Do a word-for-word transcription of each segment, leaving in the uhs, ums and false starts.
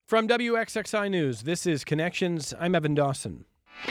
From W X X I News, this is Connections. I'm Evan Dawson.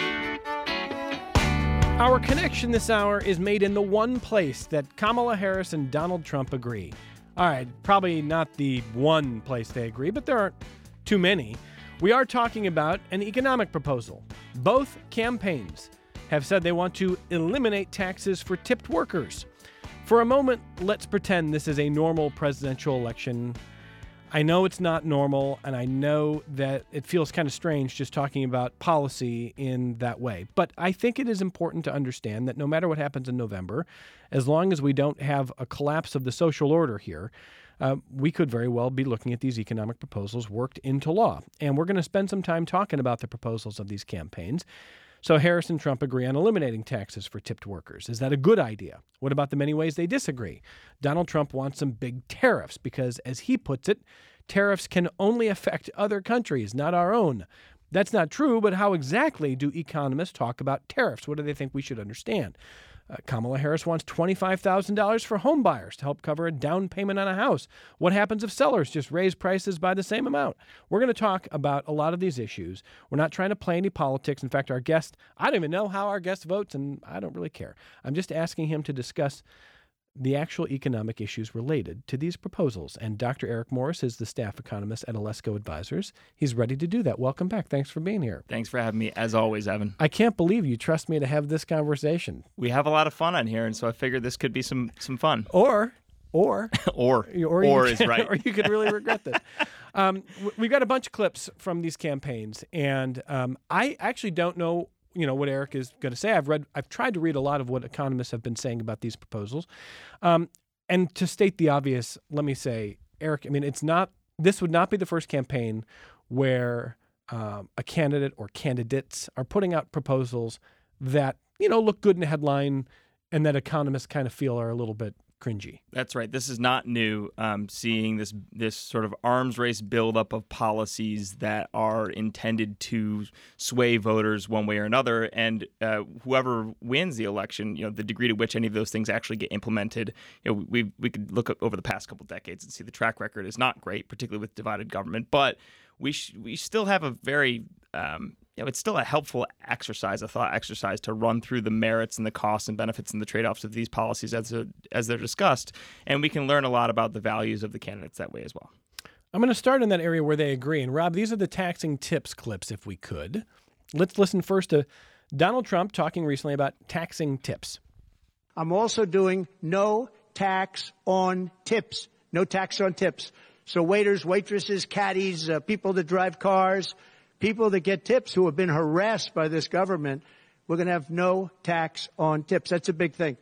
Our connection this hour is made in the one place that Kamala Harris and Donald Trump agree. All right, probably not the one place they agree, but there aren't too many. We are talking about an economic proposal. Both campaigns have said they want to eliminate taxes for tipped workers. For a moment, let's pretend this is a normal presidential election. I know it's not normal, and I know that it feels kind of strange just talking about policy in that way. But I think it is important to understand that no matter what happens in November, as long as we don't have a collapse of the social order here, uh, we could very well be looking at these economic proposals worked into law. And we're going to spend some time talking about the proposals of these campaigns. So Harris and Trump agree on eliminating taxes for tipped workers. Is that a good idea? What about the many ways they disagree? Donald Trump wants some big tariffs because, as he puts it, tariffs can only affect other countries, not our own. That's not true, but how exactly do economists talk about tariffs? What do they think we should understand? Uh, Kamala Harris wants twenty-five thousand dollars for home buyers to help cover a down payment on a house. What happens if sellers just raise prices by the same amount? We're going to talk about a lot of these issues. We're not trying to play any politics. In fact, our guest, I don't even know how our guest votes, and I don't really care. I'm just asking him to discuss the actual economic issues related to these proposals. And Doctor Eric Morris is the staff economist at Alesco Advisors. He's ready to do that. Welcome back. Thanks for being here. Thanks for having me, as always, Evan. I can't believe you trust me to have this conversation. We have a lot of fun on here, and so I figured this could be some some fun. Or, or, or, or, or you is can, right. Or you could really regret this. Um, we've got a bunch of clips from these campaigns, and um, I actually don't know you know, what Eric is going to say. I've read, I've tried to read a lot of what economists have been saying about these proposals. Um, and to state the obvious, let me say, Eric, I mean, it's not, this would not be the first campaign where um, a candidate or candidates are putting out proposals that, you know, look good in a headline and that economists kind of feel are a little bit cringy. That's right. This is not new. Um, seeing this this sort of arms race buildup of policies that are intended to sway voters one way or another, and uh, whoever wins the election, you know, the degree to which any of those things actually get implemented, you know, we we could look up over the past couple decades and see the track record is not great, particularly with divided government. But we sh- we still have a very um, you know, it's still a helpful exercise, a thought exercise, to run through the merits and the costs and benefits and the trade-offs of these policies as a, as they're discussed, and we can learn a lot about the values of the candidates that way as well. I'm going to start in that area where they agree. And Rob, these are the taxing tips clips, if we could. Let's listen first to Donald Trump talking recently about taxing tips. I'm also doing no tax on tips. No tax on tips. So waiters, waitresses, caddies, uh, people that drive cars, people that get tips who have been harassed by this government, we're going to have no tax on tips. That's a big thing.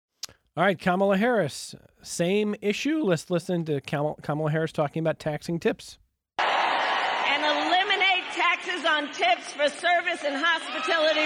All right, Kamala Harris, same issue. Let's listen to Kamala Harris talking about taxing tips. And eliminate taxes on tips for service and hospitality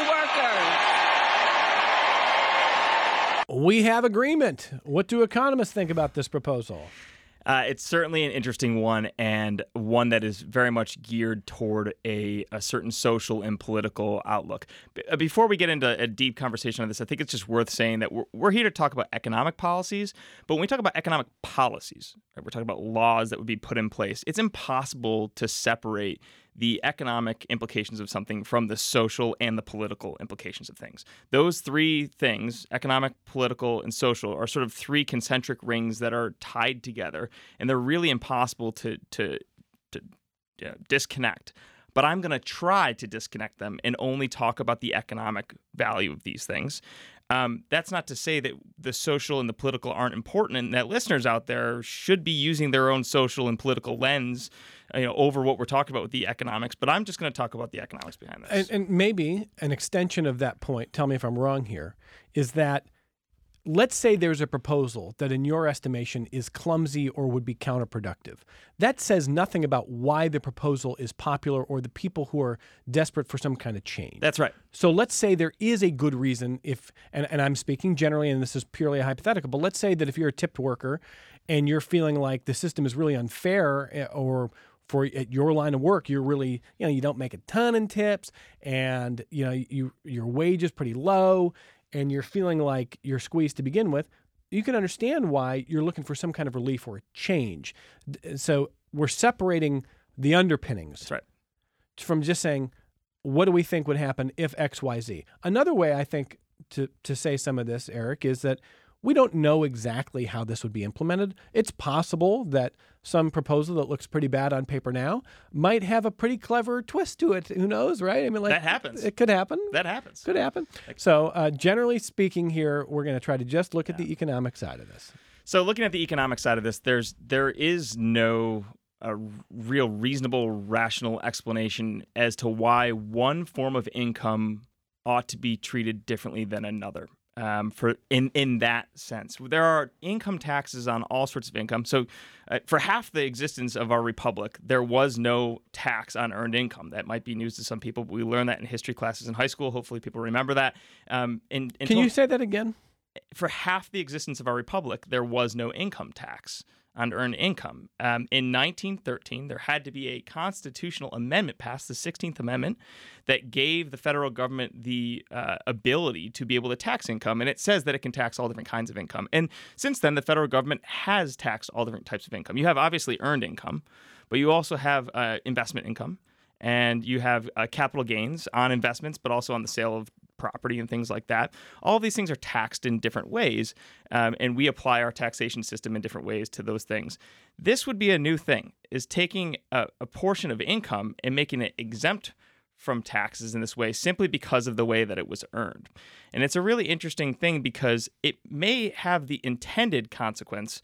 workers. We have agreement. What do economists think about this proposal? Uh, it's certainly an interesting one, and one that is very much geared toward a, a certain social and political outlook. B- before we get into a deep conversation on this, I think it's just worth saying that we're, we're here to talk about economic policies, but when we talk about economic policies, right, we're talking about laws that would be put in place. It's impossible to separate the economic implications of something from the social and the political implications of things. Those three things, economic, political, and social, are sort of three concentric rings that are tied together, and they're really impossible to to, to you know, disconnect. But I'm going to try to disconnect them and only talk about the economic value of these things. Um, that's not to say that the social and the political aren't important, and that listeners out there should be using their own social and political lens, you know, over what we're talking about with the economics. But I'm just going to talk about the economics behind this. And, and maybe an extension of that point, tell me if I'm wrong here, is that let's say there's a proposal that in your estimation is clumsy or would be counterproductive. That says nothing about why the proposal is popular or the people who are desperate for some kind of change. That's right. So let's say there is a good reason if, and, and I'm speaking generally, and this is purely a hypothetical, but let's say that if you're a tipped worker and you're feeling like the system is really unfair, or for at your line of work, you're really, you know, you don't make a ton in tips, and, you know, you your wage is pretty low, and you're feeling like you're squeezed to begin with, you can understand why you're looking for some kind of relief or a change. So we're separating the underpinnings. That's right. From just saying, what do we think would happen if X, Y, Z? Another way I think to, to say some of this, Eric, is that we don't know exactly how this would be implemented. It's possible that some proposal that looks pretty bad on paper now might have a pretty clever twist to it. Who knows, right? I mean, like that happens. It could happen. That happens. Could happen. So, uh, generally speaking, here we're going to try to just look yeah. at the economic side of this. So, looking at the economic side of this, there's there is no a real reasonable, rational explanation as to why one form of income ought to be treated differently than another. Um, for in, in that sense, there are income taxes on all sorts of income. So uh, for half the existence of our republic, there was no tax on earned income. That might be news to some people, but we learned that in history classes in high school. Hopefully people remember that. Um, in, in Can you say that again? For half the existence of our republic, there was no income tax on earned income. Um, in nineteen thirteen, there had to be a constitutional amendment passed, the sixteenth Amendment, that gave the federal government the uh, ability to be able to tax income. And it says that it can tax all different kinds of income. And since then, the federal government has taxed all different types of income. You have obviously earned income, but you also have uh, investment income, and you have uh, capital gains on investments, but also on the sale of property and things like that. All of these things are taxed in different ways, um, and we apply our taxation system in different ways to those things. This would be a new thing, is taking a, a portion of income and making it exempt from taxes in this way simply because of the way that it was earned. And it's a really interesting thing because it may have the intended consequence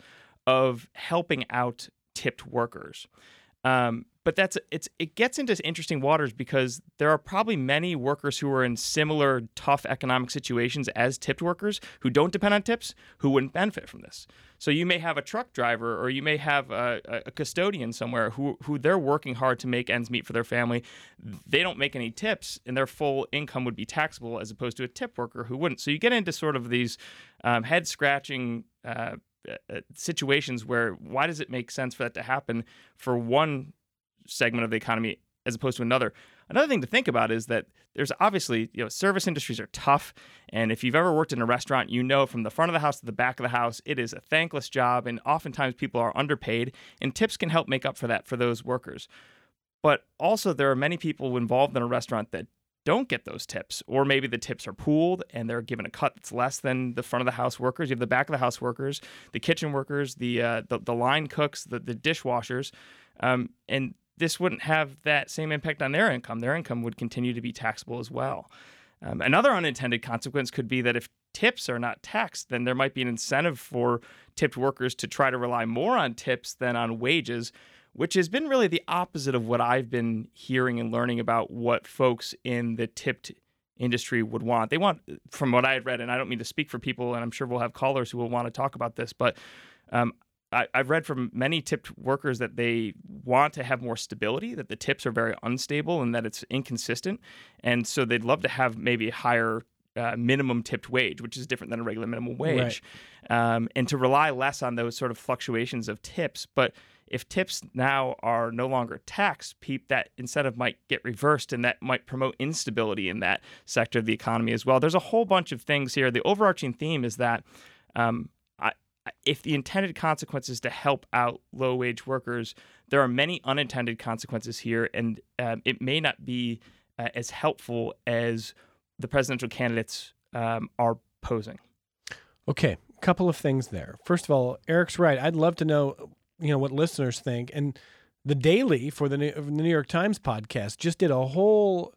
of helping out tipped workers. Um, but that's it's it gets into interesting waters because there are probably many workers who are in similar tough economic situations as tipped workers who don't depend on tips who wouldn't benefit from this. So you may have a truck driver or you may have a, a custodian somewhere who who they're working hard to make ends meet for their family. They don't make any tips and their full income would be taxable as opposed to a tip worker who wouldn't. So you get into sort of these um, head scratching uh, situations where why does it make sense for that to happen for one segment of the economy as opposed to another? Another thing to think about is that there's obviously, you know, service industries are tough. And if you've ever worked in a restaurant, you know from the front of the house to the back of the house, it is a thankless job. And oftentimes people are underpaid and tips can help make up for that for those workers. But also there are many people involved in a restaurant that don't get those tips, or maybe the tips are pooled and they're given a cut that's less than the front of the house workers. You have the back of the house workers, the kitchen workers, the uh, the, the line cooks, the, the dishwashers, um, and this wouldn't have that same impact on their income. Their income would continue to be taxable as well. Um, another unintended consequence could be that if tips are not taxed, then there might be an incentive for tipped workers to try to rely more on tips than on wages, which has been really the opposite of what I've been hearing and learning about what folks in the tipped industry would want. They want, from what I had read, and I don't mean to speak for people, and I'm sure we'll have callers who will want to talk about this, but um, I, I've read from many tipped workers that they want to have more stability, that the tips are very unstable and that it's inconsistent. And so they'd love to have maybe a higher uh, minimum tipped wage, which is different than a regular minimum wage, right. um, and to rely less on those sort of fluctuations of tips. But if tips now are no longer taxed, peep, that incentive might get reversed, and that might promote instability in that sector of the economy as well. There's a whole bunch of things here. The overarching theme is that um, I, if the intended consequence is to help out low-wage workers, there are many unintended consequences here, and um, it may not be uh, as helpful as the presidential candidates um, are posing. Okay, a couple of things there. First of all, Eric's right. I'd love to know, you know, what listeners think. And the Daily for the New, the New York Times podcast just did a whole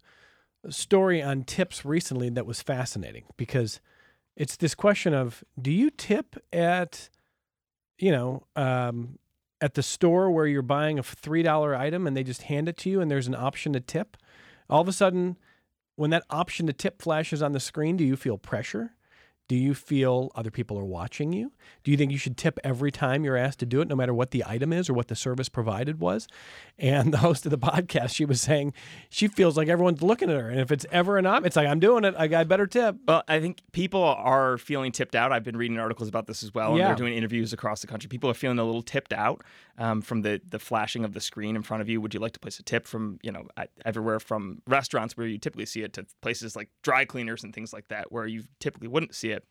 story on tips recently that was fascinating because it's this question of, do you tip at, you know, um, at the store where you're buying a three dollar item and they just hand it to you and there's an option to tip? All of a sudden, when that option to tip flashes on the screen, do you feel pressure? Do you feel other people are watching you? Do you think you should tip every time you're asked to do it, no matter what the item is or what the service provided was? And the host of the podcast, she was saying she feels like everyone's looking at her. And if it's ever an option, it's like, I'm doing it. I got better tip. Well, I think people are feeling tipped out. I've been reading articles about this as well. And yeah. They're doing interviews across the country. People are feeling a little tipped out um, from the, the flashing of the screen in front of you. Would you like to place a tip from, you know, everywhere from restaurants where you typically see it to places like dry cleaners and things like that where you typically wouldn't see it.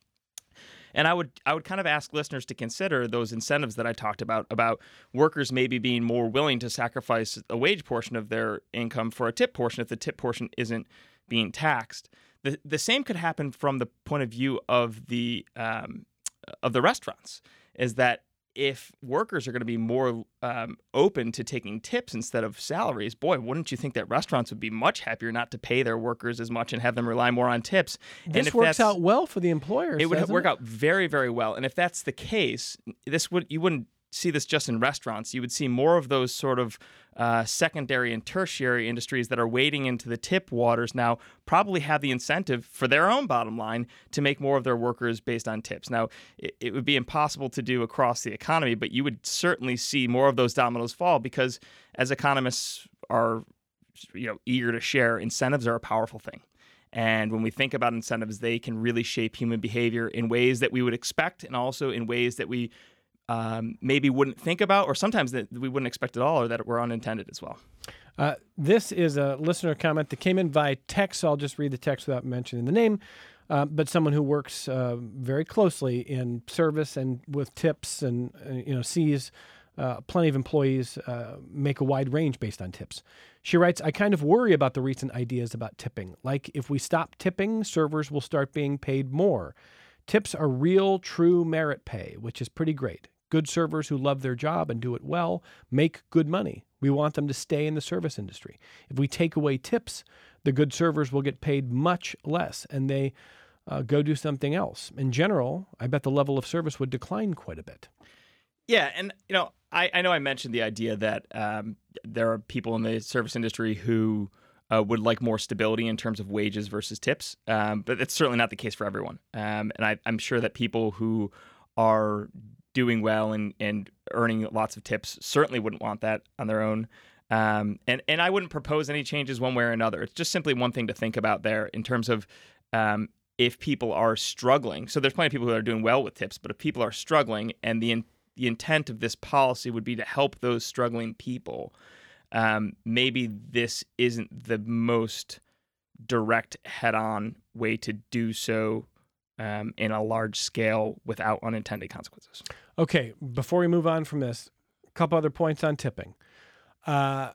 And I would I would kind of ask listeners to consider those incentives that I talked about, about workers maybe being more willing to sacrifice a wage portion of their income for a tip portion if the tip portion isn't being taxed. The the same could happen from the point of view of the um, of the restaurants, is that if workers are going to be more um, open to taking tips instead of salaries, boy, wouldn't you think that restaurants would be much happier not to pay their workers as much and have them rely more on tips? This and if works out well for the employers. It would doesn't work it? out very, very well. And if that's the case, this would you wouldn't see this just in restaurants. You would see more of those sort of uh, secondary and tertiary industries that are wading into the tip waters now probably have the incentive for their own bottom line to make more of their workers based on tips. Now, it, it would be impossible to do across the economy, but you would certainly see more of those dominoes fall because as economists are you know, eager to share, incentives are a powerful thing. And when we think about incentives, they can really shape human behavior in ways that we would expect and also in ways that we Um, maybe wouldn't think about, or sometimes that we wouldn't expect at all, or that were unintended as well. Uh, this is a listener comment that came in via text, so I'll just read the text without mentioning the name, uh, but someone who works uh, very closely in service and with tips and, uh, you know, sees uh, plenty of employees uh, make a wide range based on tips. She writes, I kind of worry about the recent ideas about tipping. Like if we stop tipping, servers will start being paid more. Tips are real, true merit pay, which is pretty great. Good servers who love their job and do it well make good money. We want them to stay in the service industry. If we take away tips, the good servers will get paid much less and they uh, go do something else. In general, I bet the level of service would decline quite a bit. Yeah, and you know, I, I know I mentioned the idea that um, there are people in the service industry who uh, would like more stability in terms of wages versus tips, um, but it's certainly not the case for everyone. Um, and I, I'm sure that people who are doing well and, and earning lots of tips certainly wouldn't want that on their own. Um, and, and I wouldn't propose any changes one way or another. It's just simply one thing to think about there in terms of um, if people are struggling. So there's plenty of people who are doing well with tips, but if people are struggling and the, in, the intent of this policy would be to help those struggling people, um, maybe this isn't the most direct head-on way to do so Um, in a large scale without unintended consequences. Okay, before we move on from this, a couple other points on tipping. Uh,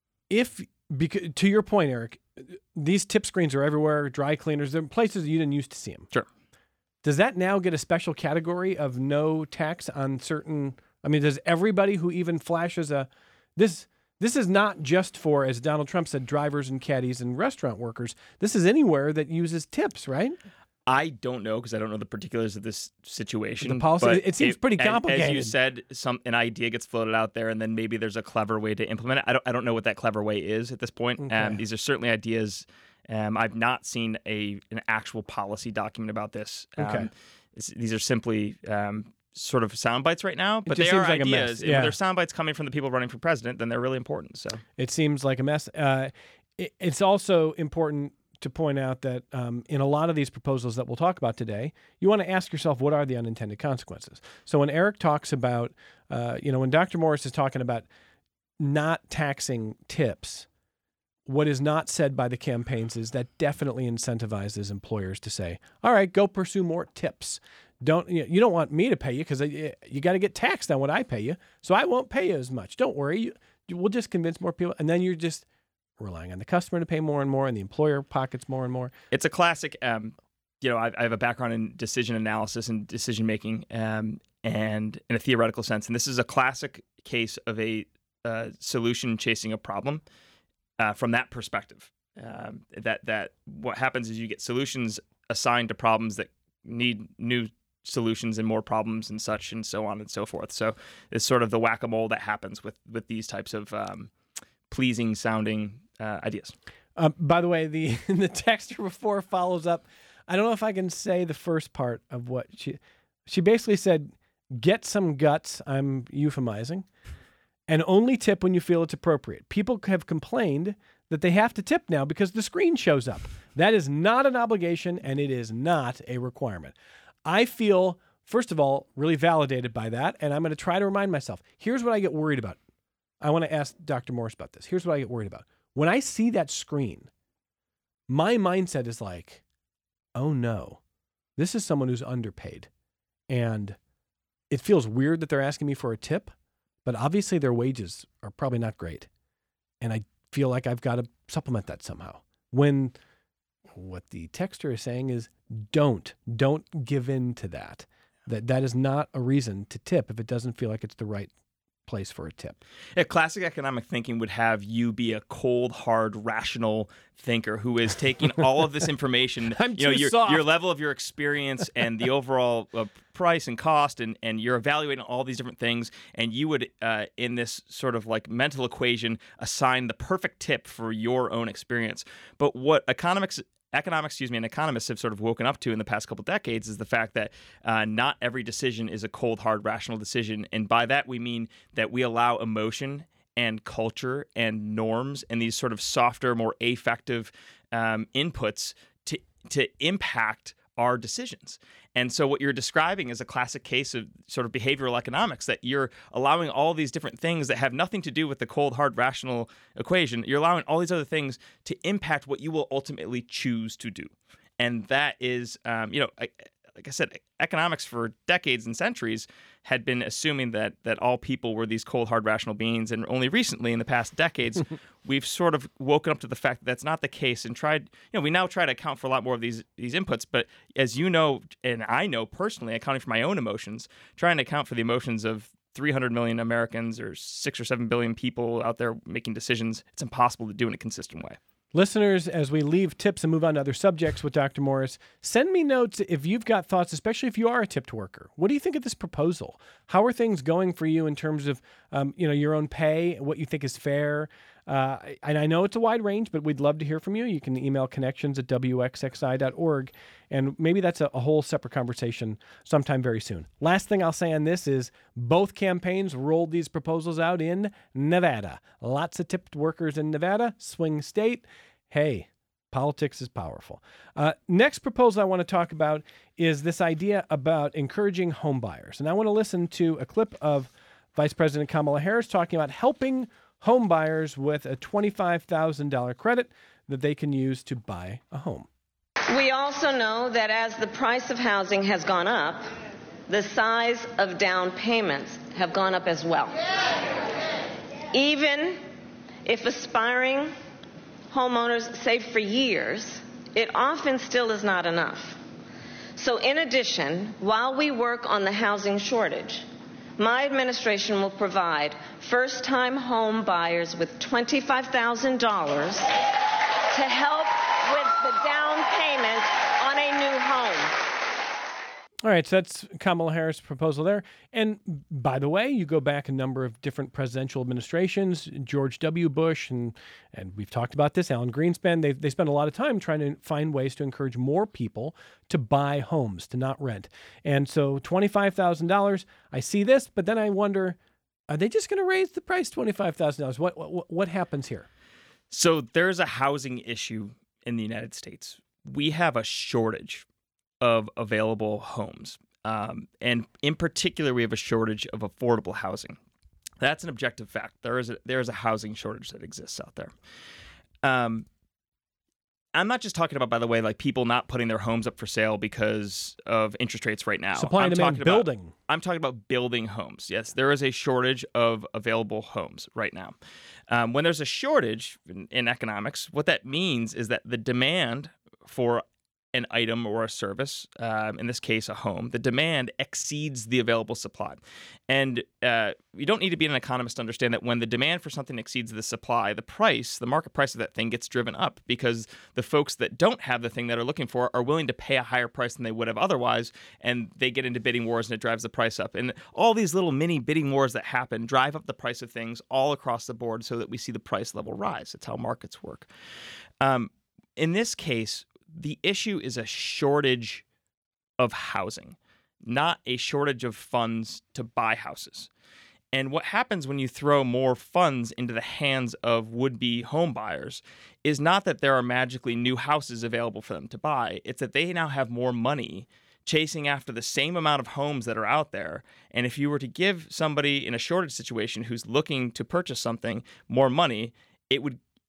if, because, to your point, Eric, these tip screens are everywhere, dry cleaners, they're places you didn't used to see them. Sure. Does that now get a special category of no tax on certain, I mean, does everybody who even flashes a, this this is not just for, as Donald Trump said, drivers and caddies and restaurant workers. This is anywhere that uses tips, right? I don't know because I don't know the particulars of this situation. The policy, but it seems it, pretty complicated. As you said, some an idea gets floated out there, and then maybe there's a clever way to implement it. I don't, I don't know what that clever way is at this point. Okay. Um, these are certainly ideas. Um, I've not seen a an actual policy document about this. Um, Okay. These are simply um, sort of sound bites right now, but just they are seems like a mess. ideas. And Yeah. when they're sound bites coming from the people running for president, then they're really important. So It seems like a mess. Uh, it, it's also important to point out that um, in a lot of these proposals that we'll talk about today, you want to ask yourself, what are the unintended consequences? So when Eric talks about, uh, you know, when Doctor Morris is talking about not taxing tips, what is not said by the campaigns is that definitely incentivizes employers to say, all right, go pursue more tips. Don't you, you don't want me to pay you because you got to get taxed on what I pay you, so I won't pay you as much. Don't worry, you, we'll just convince more people, and then you're just relying on the customer to pay more and more, and the employer pockets more and more. It's a classic. Um, you know, I, I have a background in decision analysis and decision making, um, and in a theoretical sense, and this is a classic case of a uh, solution chasing a problem uh, from that perspective. Um, that that what happens is you get solutions assigned to problems that need new solutions and more problems and such and so on and so forth. So it's sort of the whack-a-mole that happens with with these types of um, pleasing sounding uh, ideas. Uh, by the way, the the texter before follows up. I don't know if I can say the first part of what she she basically said. Get some guts. I'm euphemizing, and only tip when you feel it's appropriate. People have complained that they have to tip now because the screen shows up. That is not an obligation, and it is not a requirement. I feel, first of all, really validated by that, and I'm going to try to remind myself. Here's what I get worried about. I want to ask Doctor Morris about this. Here's what I get worried about. When I see that screen, my mindset is like, oh no, This is someone who's underpaid. And it feels weird that they're asking me for a tip, but obviously their wages are probably not great. And I feel like I've got to supplement that somehow. When what the texter is saying is don't, don't give in to that. That that is not a reason to tip if it doesn't feel like it's the right place for a tip. Yeah, classic economic thinking would have you be a cold, hard, rational thinker who is taking all of this information, I'm you know, too your, soft. your level of your experience and the overall uh, price and cost, and, and you're evaluating all these different things, and you would, uh, in this sort of like mental equation, assign the perfect tip for your own experience. But what economics economics, excuse me, and economists have sort of woken up to in the past couple decades is the fact that uh, not every decision is a cold, hard, rational decision. And by that, we mean that we allow emotion and culture and norms and these sort of softer, more affective um, inputs to to impact our decisions. And so what you're describing is a classic case of sort of behavioral economics, that you're allowing all these different things that have nothing to do with the cold, hard, rational equation. You're allowing all these other things to impact what you will ultimately choose to do. And that is, um, you know, I, like I said, economics for decades and centuries had been assuming that that all people were these cold, hard, rational beings. And only recently, in the past decades, we've sort of woken up to the fact that that's not the case and tried, you know, we now try to account for a lot more of these these inputs. But as you know, and I know personally, accounting for my own emotions, trying to account for the emotions of three hundred million Americans or six or seven billion people out there making decisions, it's impossible to do in a consistent way. Listeners, as we leave tips and move on to other subjects with Doctor Morris, send me notes if you've got thoughts, especially if you are a tipped worker. What do you think of this proposal? How are things going for you in terms of, um, you know, your own pay, what you think is fair? Uh, and I know it's a wide range, but we'd love to hear from you. You can email connections at w x x i dot org, and maybe that's a, a whole separate conversation sometime very soon. Last thing I'll say on this is both campaigns rolled these proposals out in Nevada. Lots of tipped workers in Nevada, swing state. Hey, politics is powerful. Uh, next proposal I want to talk about is this idea about encouraging home buyers. And I want to listen to a clip of Vice President Kamala Harris talking about helping home buyers with a twenty-five thousand dollars credit that they can use to buy a home. We also know that as the price of housing has gone up, the size of down payments have gone up as well. Even if aspiring homeowners save for years, it often still is not enough. So in addition, while we work on the housing shortage, my administration will provide first-time home buyers with twenty-five thousand dollars to help with the down payment on a new home. All right, so that's Kamala Harris' proposal there. And by the way, you go back a number of different presidential administrations, George W. Bush, and and we've talked about this, Alan Greenspan, they they spend a lot of time trying to find ways to encourage more people to buy homes, to not rent. And so twenty-five thousand dollars, I see this, but then I wonder, are they just going to raise the price twenty-five thousand dollars? What, what what happens here? So there's a housing issue in the United States. We have a shortage of available homes. Um, and in particular, we have a shortage of affordable housing. That's an objective fact. There is a, there is a housing shortage that exists out there. Um, I'm not just talking about, by the way, like people not putting their homes up for sale because of interest rates right now. Supply and demand building. About, I'm talking about building homes. Yes, there is a shortage of available homes right now. Um, when there's a shortage in, in economics, what that means is that the demand for an item or a service, um, in this case, a home, the demand exceeds the available supply. And uh, you don't need to be an economist to understand that when the demand for something exceeds the supply, the price, the market price of that thing gets driven up because the folks that don't have the thing that are looking for are willing to pay a higher price than they would have otherwise, and they get into bidding wars and it drives the price up. And all these little mini bidding wars that happen drive up the price of things all across the board so that we see the price level rise. That's how markets work. Um, in this case, the issue is a shortage of housing, not a shortage of funds to buy houses. And what happens when you throw more funds into the hands of would-be home buyers is not that there are magically new houses available for them to buy. It's that they now have more money chasing after the same amount of homes that are out there. And if you were to give somebody in a shortage situation who's looking to purchase something more money, it would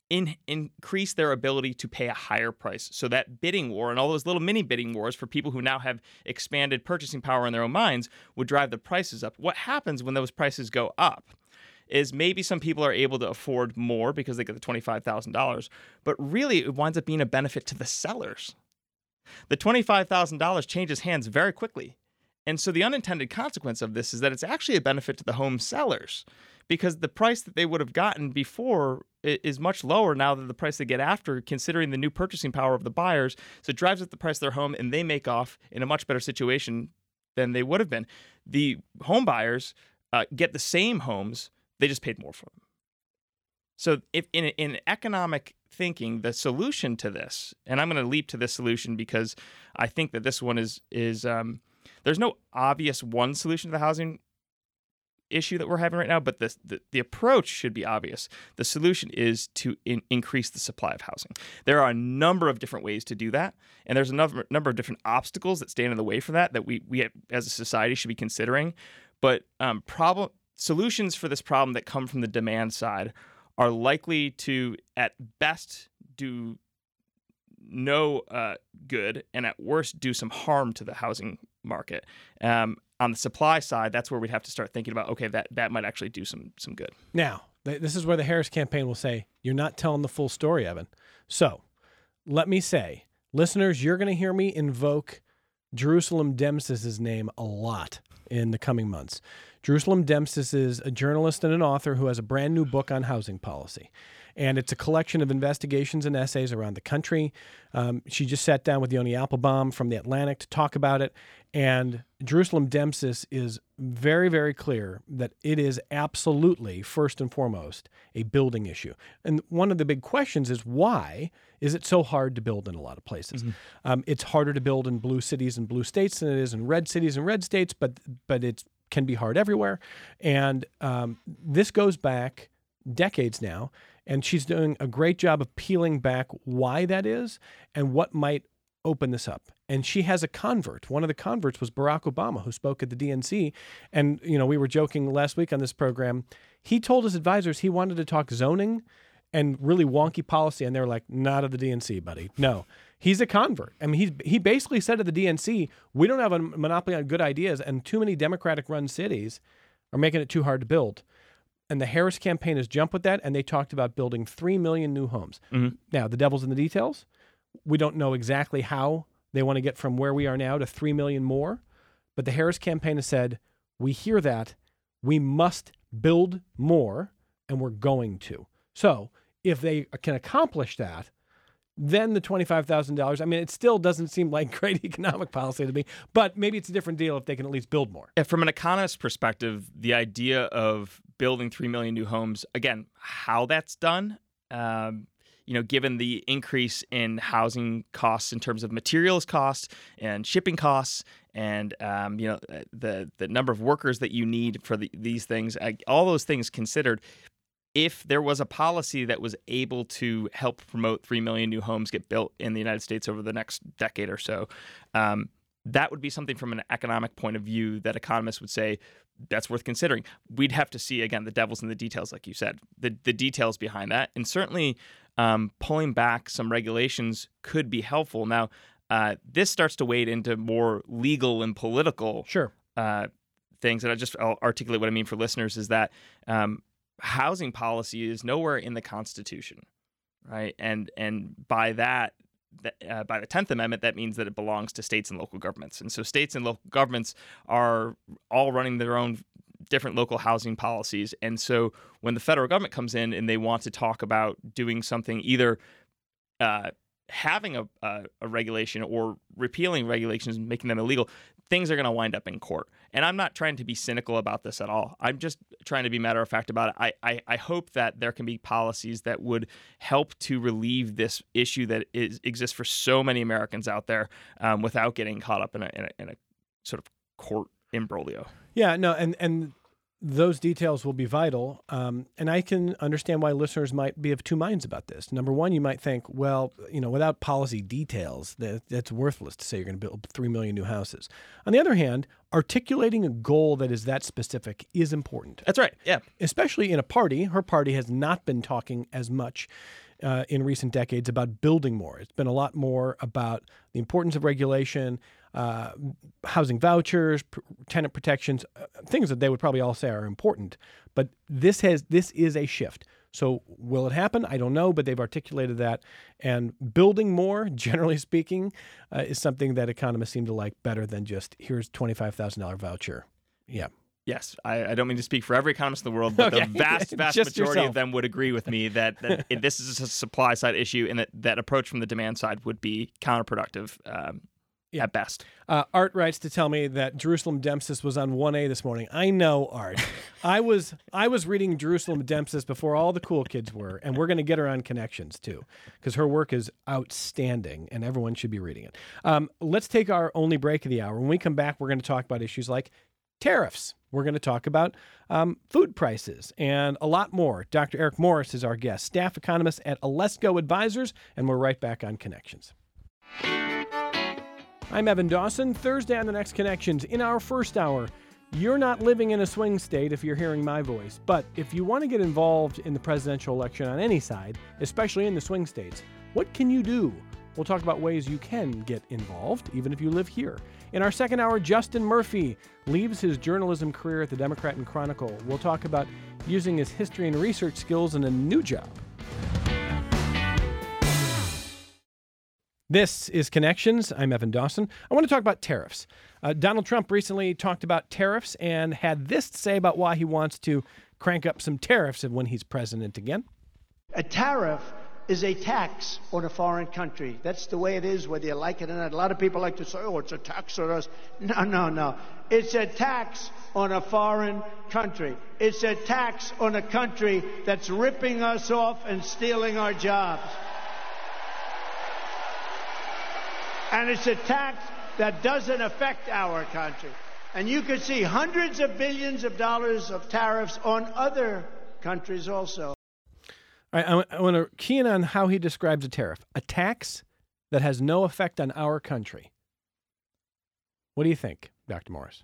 in, increase their ability to pay a higher price. So that bidding war and all those little mini bidding wars for people who now have expanded purchasing power in their own minds would drive the prices up. What happens when those prices go up is maybe some people are able to afford more because they get the twenty-five thousand dollars, but really it winds up being a benefit to the sellers. The twenty-five thousand dollars changes hands very quickly. And so the unintended consequence of this is that it's actually a benefit to the home sellers, because the price that they would have gotten before is much lower now than the price they get after, considering the new purchasing power of the buyers. So it drives up the price of their home, and they make off in a much better situation than they would have been. The home buyers uh, get the same homes, they just paid more for them. So if in, in economic thinking, the solution to this, and I'm going to leap to this solution because I think that this one is, is um, there's no obvious one solution to the housing issue that we're having right now, but the, the, the approach should be obvious. The solution is to in, increase the supply of housing. There are a number of different ways to do that, and there's a number, number of different obstacles that stand in the way for that that we, we as a society should be considering. But um, problem solutions for this problem that come from the demand side are likely to, at best, do no uh, good, and at worst, do some harm to the housing market. Um, on the supply side, that's where we'd have to start thinking about, okay, that, that might actually do some some good. Now, th- this is where the Harris campaign will say, you're not telling the full story, Evan. So let me say, listeners, you're going to hear me invoke Jerusalem Demsis's name a lot in the coming months. Jerusalem Demsis is a journalist and an author who has a brand new book on housing policy. And it's a collection of investigations and essays around the country. Um, she just sat down with Yoni Applebaum from The Atlantic to talk about it. And Jerusalem Demsis is very, very clear that it is absolutely, first and foremost, a building issue. And one of the big questions is, why is it so hard to build in a lot of places? Mm-hmm. Um, it's harder to build in blue cities and blue states than it is in red cities and red states, but but it can be hard everywhere. And um, this goes back decades now, and she's doing a great job of peeling back why that is and what might open this up. And she has a convert. One of the converts was Barack Obama, who spoke at the D N C. And, you know, we were joking last week on this program. He told his advisors he wanted to talk zoning and really wonky policy. And they were like, not at the D N C, buddy. No, he's a convert. I mean, he, he basically said to the D N C, we don't have a monopoly on good ideas, and too many Democratic-run cities are making it too hard to build. And the Harris campaign has jumped with that, and they talked about building three million new homes. Mm-hmm. Now, the devil's in the details. We don't know exactly how they want to get from where we are now to three million more. But the Harris campaign has said, we hear that. We must build more, and we're going to. So if they can accomplish that, then the twenty-five thousand dollars, I mean, it still doesn't seem like great economic policy to me, but maybe it's a different deal if they can at least build more. Yeah, from an economist's perspective, the idea of building three million new homes, again, how that's done, um, you know, given the increase in housing costs in terms of materials costs and shipping costs and, um, you know, the the number of workers that you need for the, these things, all those things considered, if there was a policy that was able to help promote three million new homes get built in the United States over the next decade or so, um, that would be something from an economic point of view that economists would say that's worth considering. We'd have to see, again, the devil's in the details, like you said, the, the details behind that. And certainly um, pulling back some regulations could be helpful. Now, uh, this starts to wade into more legal and political sure. uh, things. And I just I'll articulate what I mean for listeners is that um, housing policy is nowhere in the Constitution, right? And and by that, uh, by the tenth Amendment, that means that it belongs to states and local governments. And so states and local governments are all running their own different local housing policies. And so when the federal government comes in and they want to talk about doing something, either uh, having a, a, a regulation or repealing regulations and making them illegal, things are going to wind up in court. And I'm not trying to be cynical about this at all. I'm just trying to be matter of fact about it. I, I, I hope that there can be policies that would help to relieve this issue that is, exists for so many Americans out there um, without getting caught up in a, in a, in a sort of court imbroglio. Yeah, no, and, and those details will be vital. Um, and I can understand why listeners might be of two minds about this. Number one, you might think, well, you know, without policy details, that, that's worthless to say you're going to build three million new houses. On the other hand, articulating a goal that is that specific is important. That's right, yeah. Especially in a party. Her party has not been talking as much uh, in recent decades about building more. It's been a lot more about the importance of regulation, uh, housing vouchers, pr- tenant protections, uh, things that they would probably all say are important. But this has this is a shift. So will it happen? I don't know, but they've articulated that. And building more, generally speaking, uh, is something that economists seem to like better than just here's twenty-five thousand dollars voucher. Yeah. Yes, I, I don't mean to speak for every economist in the world, but Okay. the vast, vast Just majority yourself. of them would agree with me that, that it, this is a supply side issue and that that approach from the demand side would be counterproductive um, Yeah. at best. Uh, Art writes to tell me that Jerusalem Dempsey was on one A this morning. I know, Art. I was I was reading Jerusalem Dempsey before all the cool kids were, and we're going to get her on Connections, too, because her work is outstanding, and everyone should be reading it. Um, let's take our only break of the hour. When we come back, we're going to talk about issues like tariffs. We're going to talk about um, food prices and a lot more. Doctor Eric Morris is our guest, staff economist at Alesco Advisors, and we're right back on Connections. I'm Evan Dawson. Thursday on the next Connections. In our first hour, you're not living in a swing state if you're hearing my voice. But if you want to get involved in the presidential election on any side, especially in the swing states, what can you do? We'll talk about ways you can get involved, even if you live here. In our second hour, Justin Murphy leaves his journalism career at the Democrat and Chronicle. We'll talk about using his history and research skills in a new job. This is Connections. I'm Evan Dawson. I want to talk about tariffs. Uh, Donald Trump recently talked about tariffs and had this to say about why he wants to crank up some tariffs when he's president again. A tariff is a tax on a foreign country. That's the way it is, whether you like it or not. A lot of people like to say, oh, it's a tax on us. No, no, no. It's a tax on a foreign country. It's a tax on a country that's ripping us off and stealing our jobs. And it's a tax that doesn't affect our country. And you could see hundreds of billions of dollars of tariffs on other countries also. All right, I, I want to key in on how he describes a tariff. A tax that has no effect on our country. What do you think, Doctor Morris?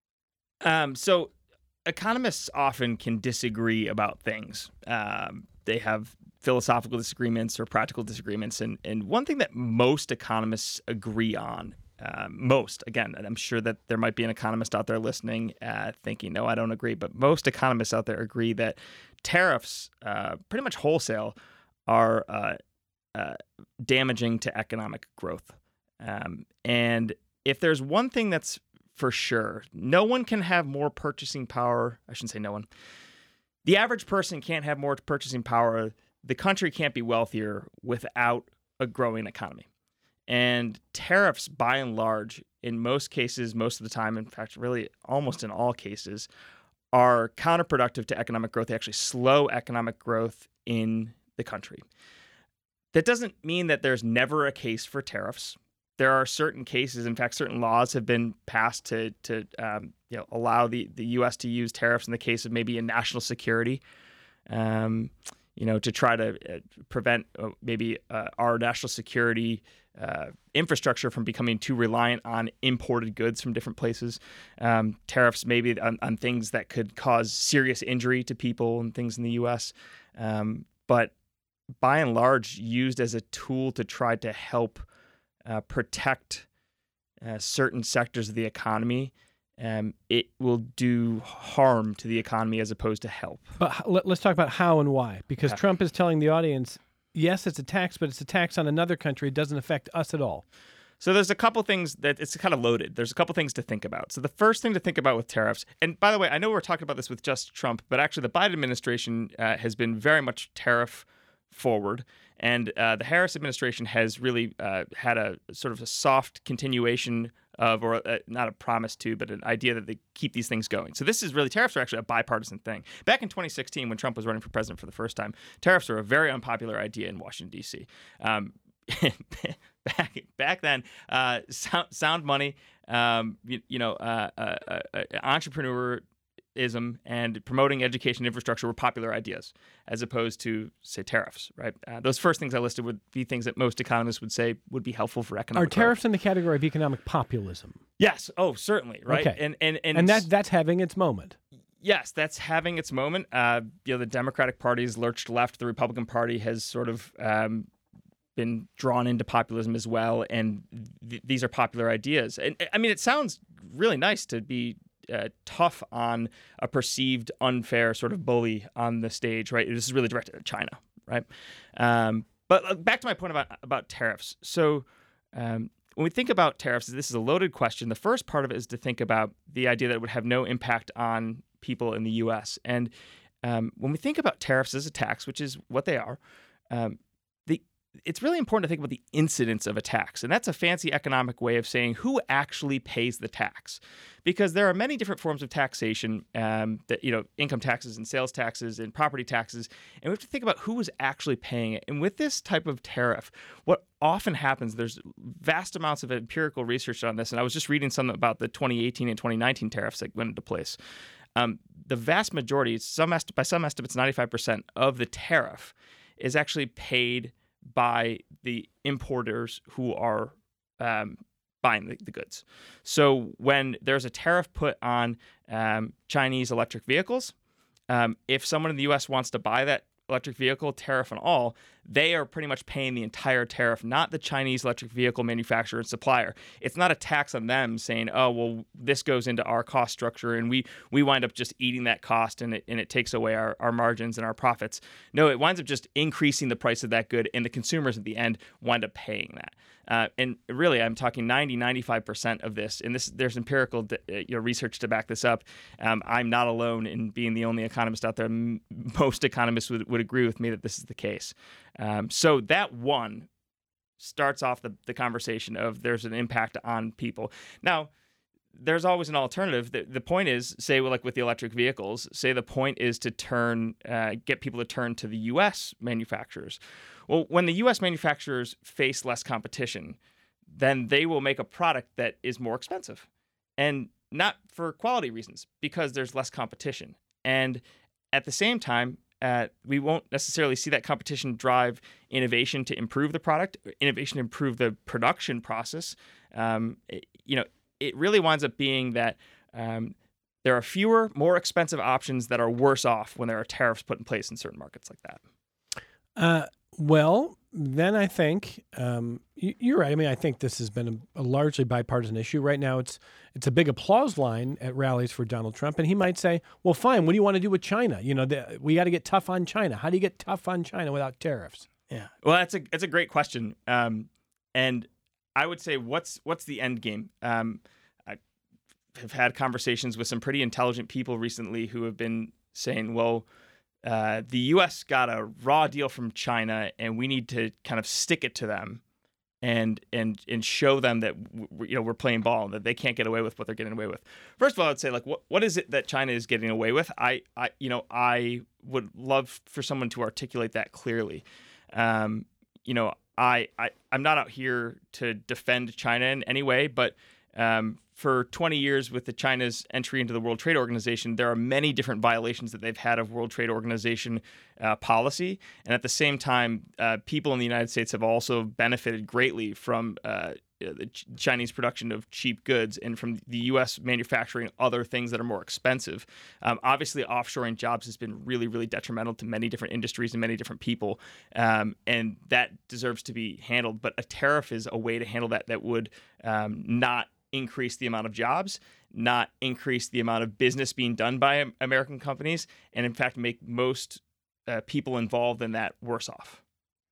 Um, so economists often can disagree about things. Um, they have philosophical disagreements or practical disagreements. And, and one thing that most economists agree on, uh, most, again, and I'm sure that there might be an economist out there listening uh, thinking, no, I don't agree. But most economists out there agree that tariffs, uh, pretty much wholesale, are uh, uh, damaging to economic growth. Um, and if there's one thing that's for sure, no one can have more purchasing power. I shouldn't say no one. The average person can't have more purchasing power. The country can't be wealthier without a growing economy. And tariffs, by and large, in most cases, most of the time, in fact, really almost in all cases, are counterproductive to economic growth. They actually slow economic growth in the country. That doesn't mean that there's never a case for tariffs. There are certain cases, in fact, certain laws have been passed to to um, you know allow the, the U S to use tariffs in the case of maybe a national security, um, you know, to try to uh, prevent uh, maybe uh, our national security uh, infrastructure from becoming too reliant on imported goods from different places. Um, tariffs maybe on, on things that could cause serious injury to people and things in the U S, um, but by and large used as a tool to try to help Uh, protect uh, certain sectors of the economy, um, it will do harm to the economy as opposed to help. But h- let, let's talk about how and why. Because Yeah. Trump is telling the audience, yes, it's a tax, but it's a tax on another country. It doesn't affect us at all. So there's a couple things that it's kind of loaded. There's a couple things to think about. So the first thing to think about with tariffs, and by the way, I know we're talking about this with just Trump, but actually the Biden administration uh, has been very much tariff forward. And uh, the Harris administration has really uh, had a sort of a soft continuation of, or uh, not a promise to, but an idea that they keep these things going. So this is really, tariffs are actually a bipartisan thing. Back in twenty sixteen, when Trump was running for president for the first time, tariffs were a very unpopular idea in Washington, D C. Um, back back then, uh, sound, sound money, um, you, you know, uh, uh, uh, entrepreneur. and promoting education infrastructure were popular ideas, as opposed to, say, tariffs, right? Uh, those first things I listed would be things that most economists would say would be helpful for economic Are growth. tariffs in the category of economic populism? Yes. Oh, certainly, right? Okay. And and and, And that that's having its moment. Yes, that's having its moment. Uh, you know, the Democratic Party has lurched left. The Republican Party has sort of um, been drawn into populism as well, and th- these are popular ideas. And I mean, it sounds really nice to be uh, tough on a perceived unfair sort of bully on the stage, right? This is really directed at China, right? Um, but back to my point about about tariffs. So. Um, When we think about tariffs, this is a loaded question. The first part of it is to think about the idea that it would have no impact on people in the U S. And um, when we think about tariffs as a tax, which is what they are, um, the it's really important to think about the incidence of a tax. And that's a fancy economic way of saying who actually pays the tax. Because there are many different forms of taxation, um, that, you know, income taxes and sales taxes and property taxes. And we have to think about who is actually paying it. And with this type of tariff, what often happens, there's vast amounts of empirical research on this. And I was just reading something about the twenty eighteen and twenty nineteen tariffs that went into place. Um, the vast majority, some est- by some estimates, ninety-five percent of the tariff is actually paid by the importers who are um, buying the, the goods. So when there's a tariff put on um, Chinese electric vehicles, um, if someone in the U S wants to buy that electric vehicle, tariff and all, they are pretty much paying the entire tariff, not the Chinese electric vehicle manufacturer and supplier. It's not a tax on them saying, oh, well, this goes into our cost structure and we we wind up just eating that cost and it, and it takes away our, our margins and our profits. No, it winds up just increasing the price of that good and the consumers at the end wind up paying that. Uh, and really, I'm talking ninety, ninety-five percent of this, and this there's empirical you know, research to back this up. Um, I'm not alone in being the only economist out there. M- most economists would, would agree with me that this is the case. Um, so that one starts off the, the conversation of there's an impact on people. Now, there's always an alternative. The, the point is, say, well, like with the electric vehicles, say the point is to turn, uh, get people to turn to the U S manufacturers. Well, when the U S manufacturers face less competition, then they will make a product that is more expensive. And not for quality reasons, because there's less competition. And at the same time, uh, we won't necessarily see that competition drive innovation to improve the product, innovation to improve the production process. Um, it, you know, it really winds up being that um, there are fewer, more expensive options that are worse off when there are tariffs put in place in certain markets like that. Uh, well, then I think um, you, you're right. I mean, I think this has been a, a largely bipartisan issue. Right now, it's it's a big applause line at rallies for Donald Trump, and he might say, "Well, fine. What do you want to do with China? You know, the, we got to get tough on China. How do you get tough on China without tariffs?" Yeah. Well, that's a that's a great question, um, and I would say, what's what's the end game? Um, I have had conversations with some pretty intelligent people recently who have been saying, well, uh, the U S got a raw deal from China, and we need to kind of stick it to them and and and show them that w- you know we're playing ball and that they can't get away with what they're getting away with. First of all, I'd say, like, what what is it that China is getting away with? I, I you know I would love for someone to articulate that clearly. Um, you know. I, I, I'm not out here to defend China in any way, but um, for twenty years with the China's entry into the World Trade Organization, there are many different violations that they've had of World Trade Organization uh, policy. And at the same time, uh, people in the United States have also benefited greatly from uh, the Ch- Chinese production of cheap goods and from the U S manufacturing other things that are more expensive. Um, obviously, offshoring jobs has been really, really detrimental to many different industries and many different people, um, and that deserves to be handled. But a tariff is a way to handle that that would um, not increase the amount of jobs, not increase the amount of business being done by American companies, and in fact make most uh, people involved in that worse off.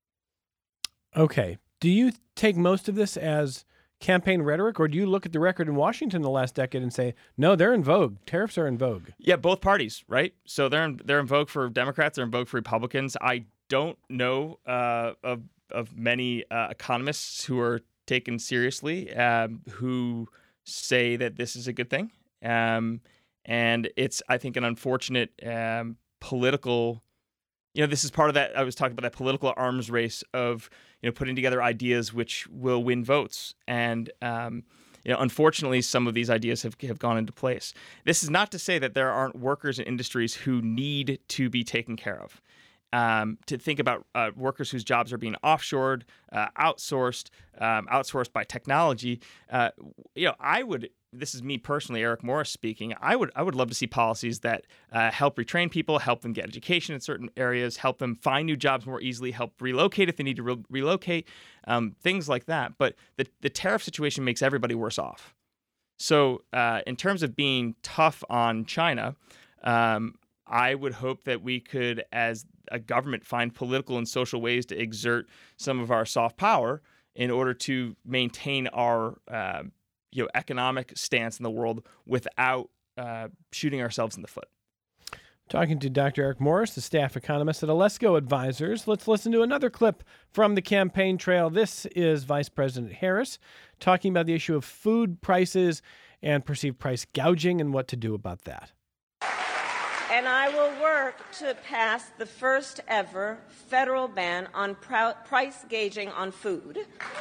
Okay. Do you take most of this as campaign rhetoric, or do you look at the record in Washington the last decade and say, no, they're in vogue. Tariffs are in vogue? Yeah, both parties, right? So they're in, they're in vogue for Democrats, they're in vogue for Republicans. I don't know uh, of of many uh, economists who are taken seriously um, who say that this is a good thing. Um, and it's, I think, an unfortunate um, political, you know, this is part of that, I was talking about that political arms race of, you know, putting together ideas which will win votes. And, um, you know, unfortunately, some of these ideas have, have gone into place. This is not to say that there aren't workers in industries who need to be taken care of. Um, to think about uh, workers whose jobs are being offshored, uh, outsourced, um, outsourced by technology. Uh, you know, I would this is me personally, Eric Morris speaking, I would I would love to see policies that uh, help retrain people, help them get education in certain areas, help them find new jobs more easily, help relocate if they need to re- relocate, um, things like that. But the, the tariff situation makes everybody worse off. So uh, in terms of being tough on China, um, I would hope that we could, as a government, find political and social ways to exert some of our soft power in order to maintain our uh, you know, economic stance in the world without uh, shooting ourselves in the foot. Talking to Doctor Eric Morris, the staff economist at Alesco Advisors. Let's listen to another clip from the campaign trail. This is Vice President Harris talking about the issue of food prices and perceived price gouging and what to do about that. And I will work to pass the first ever federal ban on pr- price gauging on food.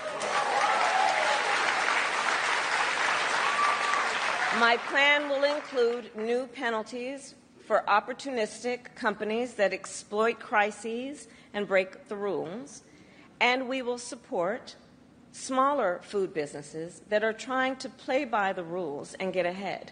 My plan will include new penalties for opportunistic companies that exploit crises and break the rules, and we will support smaller food businesses that are trying to play by the rules and get ahead.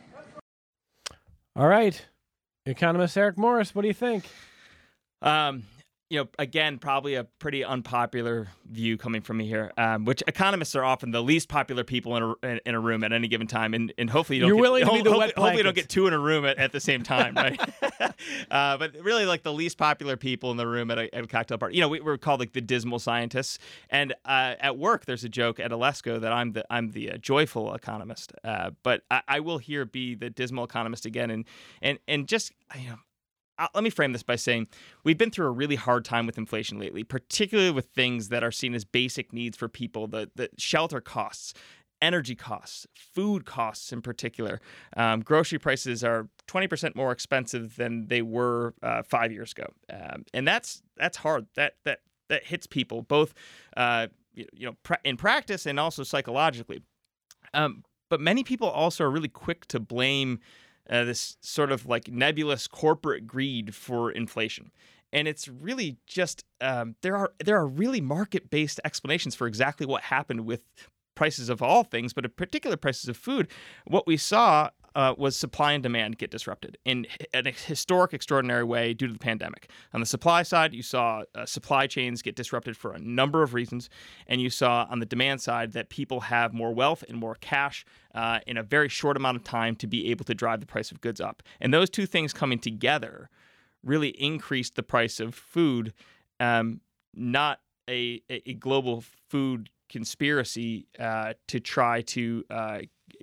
All right. Economist Eric Morris, what do you think? Um, you know, again, probably a pretty unpopular view coming from me here, um, which economists are often the least popular people in a, in a room at any given time. And, and hopefully you don't You're get, willing to be the hopefully, wet hopefully you don't blankets. get two in a room at, at the same time, right? uh, but really like the least popular people in the room at a, at a cocktail party. You know, we, we're called like the dismal scientists. And uh, at work, there's a joke at Alesco that I'm the I'm the uh, joyful economist. Uh, but I, I will here be the dismal economist again. And and and just, you know, Uh, let me frame this by saying we've been through a really hard time with inflation lately, particularly with things that are seen as basic needs for people, the, the shelter costs, energy costs, food costs in particular. Um, grocery prices are twenty percent more expensive than they were uh, five years ago. Um, and that's that's hard. That that that hits people both uh, you, you know, pra- in practice and also psychologically. Um, but many people also are really quick to blame Uh, this sort of like nebulous corporate greed for inflation. And it's really just um, there are there are really market-based explanations for exactly what happened with prices of all things, but in particular prices of food. What we saw uh, was supply and demand get disrupted in an historic, extraordinary way due to the pandemic. On the supply side, you saw uh, supply chains get disrupted for a number of reasons, and you saw on the demand side that people have more wealth and more cash uh, in a very short amount of time to be able to drive the price of goods up. And those two things coming together really increased the price of food, um, not a, a global food conspiracy uh, to try to uh,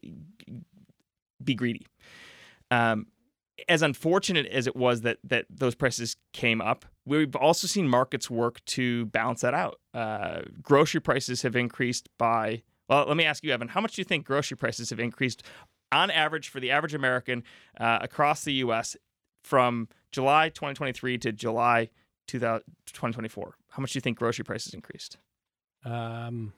be greedy. Um, as unfortunate as it was that that those prices came up, we've also seen markets work to balance that out. Uh, grocery prices have increased by, well, let me ask you, Evan, how much do you think grocery prices have increased on average for the average American uh, across the U S from July twenty twenty-three to July twenty twenty-four? How much do you think grocery prices increased? Um,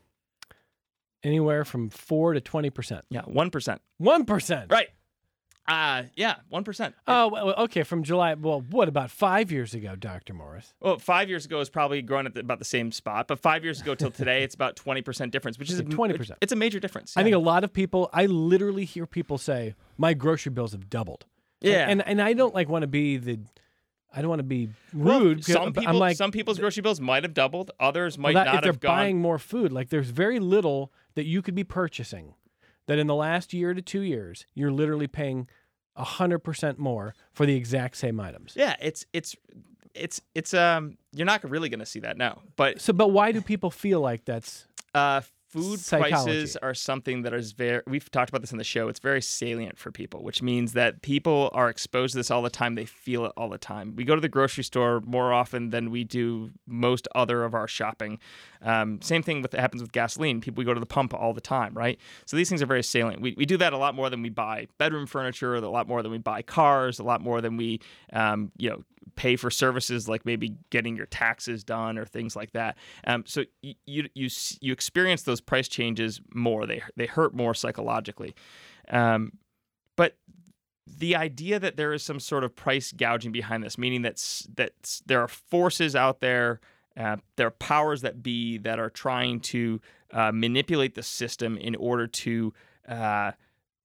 anywhere from four to twenty percent. Yeah, one percent. One percent. Right. Uh, yeah, one percent. Oh, well, okay. From July. Well, what about five years ago, Doctor Morris? Well, five years ago is probably growing at the, about the same spot, but five years ago till today, it's about twenty percent difference, which is twenty percent. It's a major difference. I yeah. think a lot of people, I literally hear people say, my grocery bills have doubled. Yeah. And and I don't like want to be the, I don't want to be Well, rude. some people, I'm like, some people's grocery bills might have doubled. Others might well, that, not if they're have gone. buying more food, like there's very little that you could be purchasing that in the last year to two years, you're literally paying a hundred percent more for the exact same items. Yeah, it's it's it's it's um you're not really going to see that now. But So, but why do people feel like that's uh food psychology? prices are something that is very, we've talked about this in the show, it's very salient for people, which means that people are exposed to this all the time. They feel it all the time. We go to the grocery store more often than we do most other of our shopping. Um, same thing with happens with gasoline. People, we go to the pump all the time, right? So these things are very salient. We, we do that a lot more than we buy bedroom furniture, a lot more than we buy cars, a lot more than we, um, you know, pay for services like maybe getting your taxes done or things like that. Um, so you, you you you experience those price changes more. They they hurt more psychologically. Um, but the idea that there is some sort of price gouging behind this, meaning that that there are forces out there, uh, there are powers that be that are trying to uh, manipulate the system in order to uh,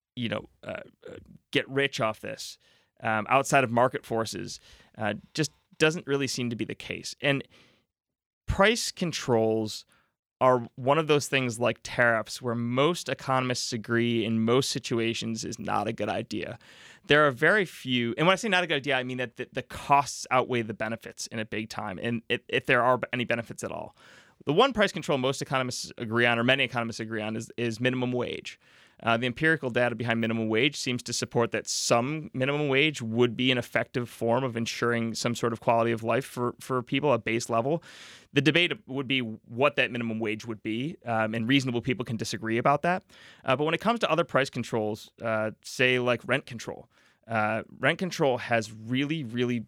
you know, uh, get rich off this um, outside of market forces uh, just doesn't really seem to be the case. And price controls are one of those things like tariffs where most economists agree in most situations is not a good idea. There are very few, and when I say not a good idea, I mean that the, the costs outweigh the benefits in a big time, and if, if there are any benefits at all. The one price control most economists agree on, or many economists agree on, is, is minimum wage. Uh, the empirical data behind minimum wage seems to support that some minimum wage would be an effective form of ensuring some sort of quality of life for, for people at base level. The debate would be what that minimum wage would be, um, and reasonable people can disagree about that. Uh, but when it comes to other price controls, uh, say like rent control, uh, rent control has really, really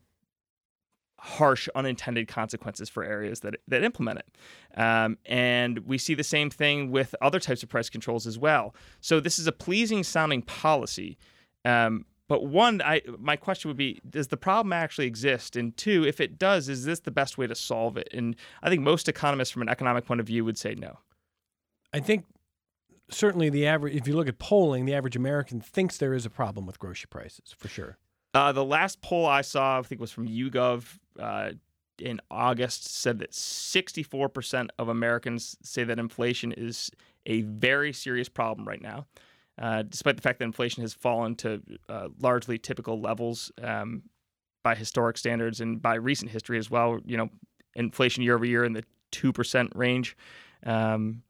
harsh unintended consequences for areas that that implement it. Um, and we see the same thing with other types of price controls as well. So this is a pleasing sounding policy. Um, but one, I my question would be, does the problem actually exist? And two, if it does, is this the best way to solve it? And I think most economists from an economic point of view would say no. I think certainly the average, if you look at polling, the average American thinks there is a problem with grocery prices, for sure. Uh, the last poll I saw, I think, was from YouGov uh, in August, said that sixty-four percent of Americans say that inflation is a very serious problem right now, uh, despite the fact that inflation has fallen to uh, largely typical levels um, by historic standards and by recent history as well. You know, inflation year over year in the two percent range. Um,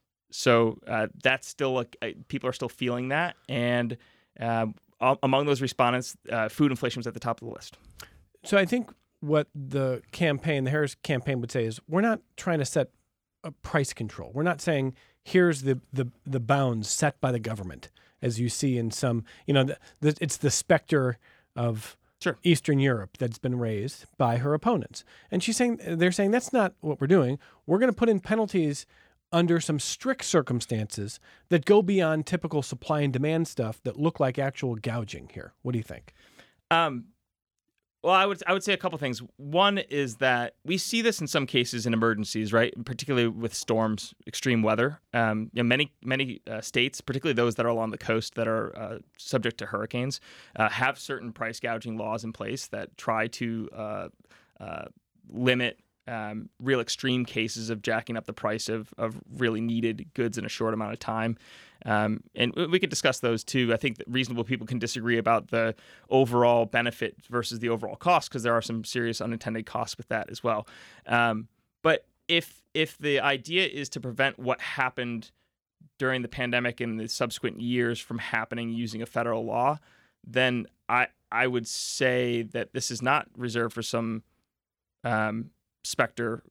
so uh, that's still, a, a, people are still feeling that. And um, among those respondents, uh, food inflation was at the top of the list. So I think what the campaign, the Harris campaign would say is, we're not trying to set a price control. We're not saying here's the the, the bounds set by the government, as you see in some, you know, the, the, it's the specter of sure. Eastern Europe that's been raised by her opponents. And she's saying, they're saying that's not what we're doing. We're going to put in penalties under some strict circumstances that go beyond typical supply and demand stuff that look like actual gouging here. What do you think? Um, well, I would I would say a couple things. One is that we see this in some cases in emergencies, right? Particularly with storms, extreme weather. Um, you know, many many uh, states, particularly those that are along the coast that are uh, subject to hurricanes, uh, have certain price gouging laws in place that try to uh, uh, limit Um, real extreme cases of jacking up the price of, of really needed goods in a short amount of time. Um, and we could discuss those too. I think that reasonable people can disagree about the overall benefit versus the overall cost, because there are some serious unintended costs with that as well. Um, but if if the idea is to prevent what happened during the pandemic and the subsequent years from happening using a federal law, then I I would say that this is not reserved for some um, Spectre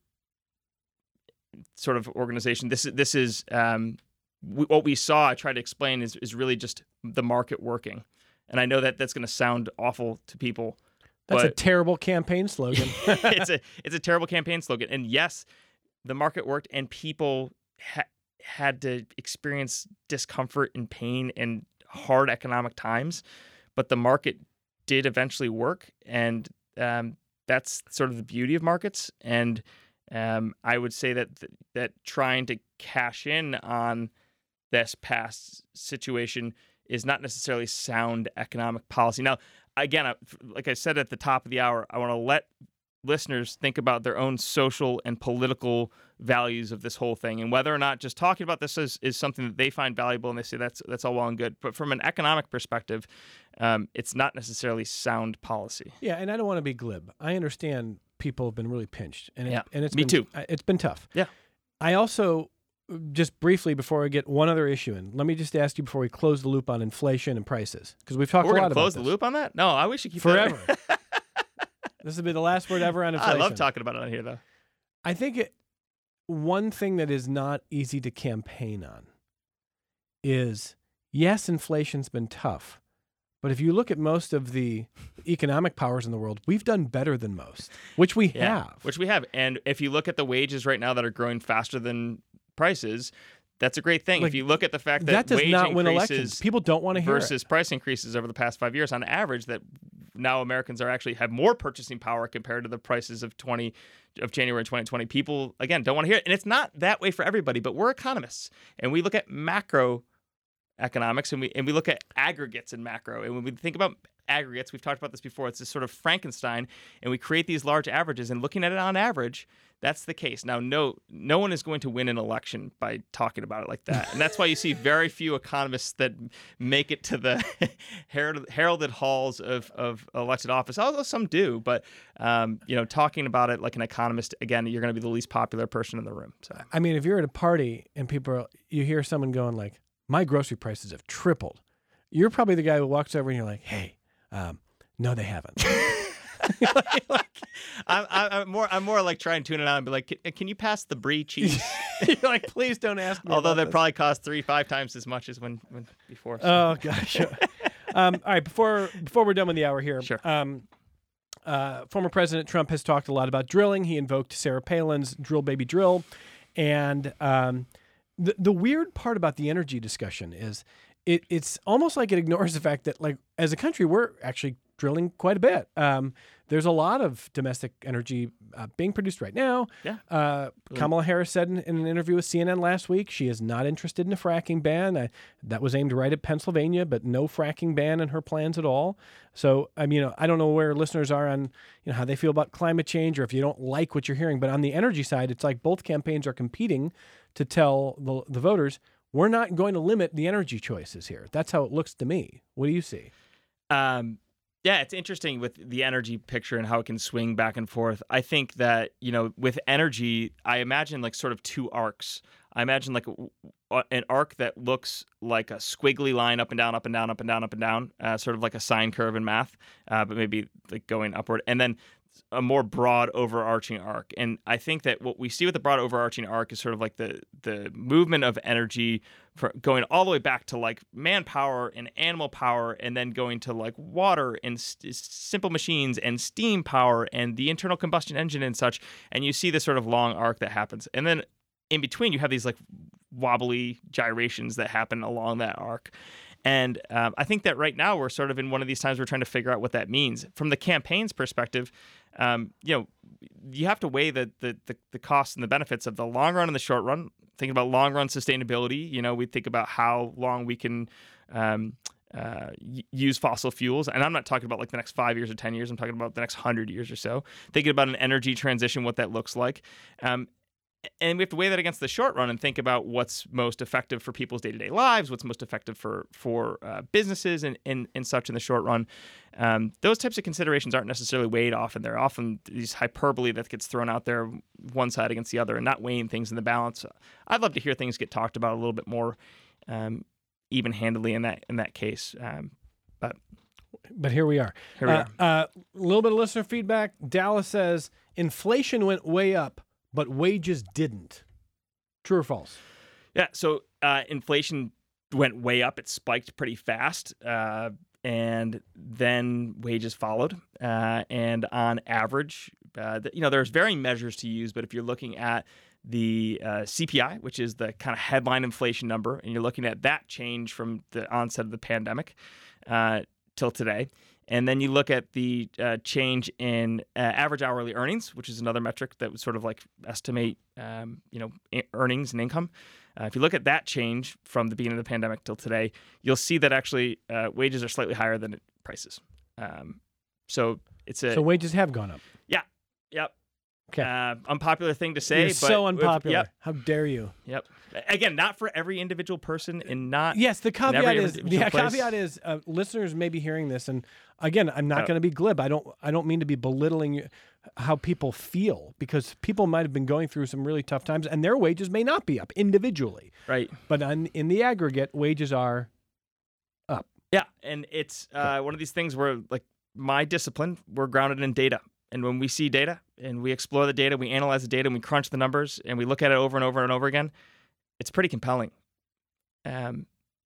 sort of organization. This is this is um, w- what we saw. I tried to explain is is really just the market working, and I know that that's going to sound awful to people. That's but a terrible campaign slogan. it's a it's a terrible campaign slogan. And yes, the market worked, and people ha- had to experience discomfort and pain and hard economic times, but the market did eventually work, and um, that's sort of the beauty of markets. And um, I would say that th- that trying to cash in on this past situation is not necessarily sound economic policy. Now, again, I- like I said at the top of the hour, I want to let listeners think about their own social and political values of this whole thing, and whether or not just talking about this is, is something that they find valuable and they say that's that's all well and good. But from an economic perspective, um, it's not necessarily sound policy. Yeah, and I don't want to be glib. I understand people have been really pinched, and it, Yeah, and it's me been, too. It's been tough. Yeah. I also, just briefly before I get one other issue in, let me just ask you before we close the loop on inflation and prices, because we've talked We're a lot going to about close this. the loop on that? No, I wish you keep Forever. that. This will be the last word ever on inflation. I love talking about it on here, though. I think it, one thing that is not easy to campaign on is, yes, inflation's been tough, but if you look at most of the economic powers in the world, we've done better than most, which we Yeah, have. which we have. And if you look at the wages right now that are growing faster than prices, that's a great thing. Like, if you look at the fact that, that does wage not win increases elections. People don't want to hear versus it. price increases over the past five years, on average, that now Americans are actually have more purchasing power compared to the prices of twenty of January twenty twenty. People, again, don't want to hear it. And it's not that way for everybody, but we're economists, and we look at macro economics, and we and we look at aggregates in macro. And when we think about aggregates, we've talked about this before. It's this sort of Frankenstein, and we create these large averages. And looking at it on average, that's the case. Now, no, no one is going to win an election by talking about it like that, and that's why you see very few economists that make it to the heralded halls of, of elected office. Although some do, but um, you know, talking about it like an economist, again, you're going to be the least popular person in the room. So, I mean, if you're at a party and people, are, you hear someone going like, "My grocery prices have tripled," you're probably the guy who walks over and you're like, "Hey, um, no, they haven't." like, like, I'm, I'm more. I'm more like trying to tune it out and be like, "Can, can you pass the brie cheese?" You're like, "Please don't ask me." Although they this. probably cost three, five times as much as when, when before. So. Oh gosh. um, all right, before before we're done with the hour here, Sure. Um, uh, former President Trump has talked a lot about drilling. He invoked Sarah Palin's "Drill, Baby, Drill," and um, the the weird part about the energy discussion is it it's almost like it ignores the fact that, like, as a country, we're actually drilling quite a bit. Um, there's a lot of domestic energy uh, being produced right now. Yeah. Uh, Kamala Harris said in, in an interview with C N N last week she is not interested in a fracking ban. Uh, that was aimed right at Pennsylvania, but no fracking ban in her plans at all. So, I mean, you know, I don't know where listeners are on, you know, how they feel about climate change or if you don't like what you're hearing. But on the energy side, it's like both campaigns are competing to tell the, the voters, we're not going to limit the energy choices here. That's how it looks to me. What do you see? Um. Yeah, it's interesting with the energy picture and how it can swing back and forth. I think that, you know, with energy, I imagine like sort of two arcs. I imagine like a, an arc that looks like a squiggly line up and down, up and down, up and down, up and down, uh, sort of like a sine curve in math, uh, but maybe like going upward. And then a more broad overarching arc. And I think that what we see with the broad overarching arc is sort of like the the movement of energy for going all the way back to like manpower and animal power, and then going to like water and st- simple machines and steam power and the internal combustion engine and such. And you see this sort of long arc that happens. And then in between, you have these like wobbly gyrations that happen along that arc. And um, I think that right now we're sort of in one of these times we're trying to figure out what that means. From the campaign's perspective, um, you know, you have to weigh the, the the the costs and the benefits of the long run and the short run. Thinking about long run sustainability, you know, we think about how long we can um, uh, y- use fossil fuels. And I'm not talking about like the next five years or ten years. I'm talking about the next hundred years or so. Thinking about an energy transition, what that looks like. Um, And we have to weigh that against the short run and think about what's most effective for people's day-to-day lives, what's most effective for for uh, businesses and, and, and such in the short run. Um, those types of considerations aren't necessarily weighed often. They're often these hyperbole that gets thrown out there, one side against the other, and not weighing things in the balance. I'd love to hear things get talked about a little bit more um, even-handedly in that in that case. Um, but But here we are. Here we uh, are. A uh, little bit of listener feedback. Dallas says, inflation went way up, but wages didn't. True or false? Yeah, so uh, inflation went way up. It spiked pretty fast, uh, and then wages followed. Uh, and on average, uh, the, you know, there's varying measures to use, but if you're looking at the uh, C P I, which is the kind of headline inflation number, and you're looking at that change from the onset of the pandemic uh, till today, and then you look at the uh, change in uh, average hourly earnings, which is another metric that would sort of like estimate, um, you know, I- earnings and income. Uh, if you look at that change from the beginning of the pandemic till today, you'll see that actually uh, wages are slightly higher than prices. Um, so it's a So wages have gone up. yeah, yep. Okay. Uh, unpopular thing to say, You're but so unpopular. Yep, How dare you? yep. Again, not for every individual person, and not Yes, the in caveat every is individual the place. caveat is uh, listeners may be hearing this, and again, I'm not Oh. going to be glib. I don't I don't mean to be belittling you- how people feel, because people might have been going through some really tough times, and their wages may not be up individually, right. but on, in the aggregate, wages are up. Yeah, and it's uh, one of these things where, like, my discipline, we're grounded in data. And when we see data and we explore the data, we analyze the data, and we crunch the numbers, and we look at it over and over and over again, it's pretty compelling. Um,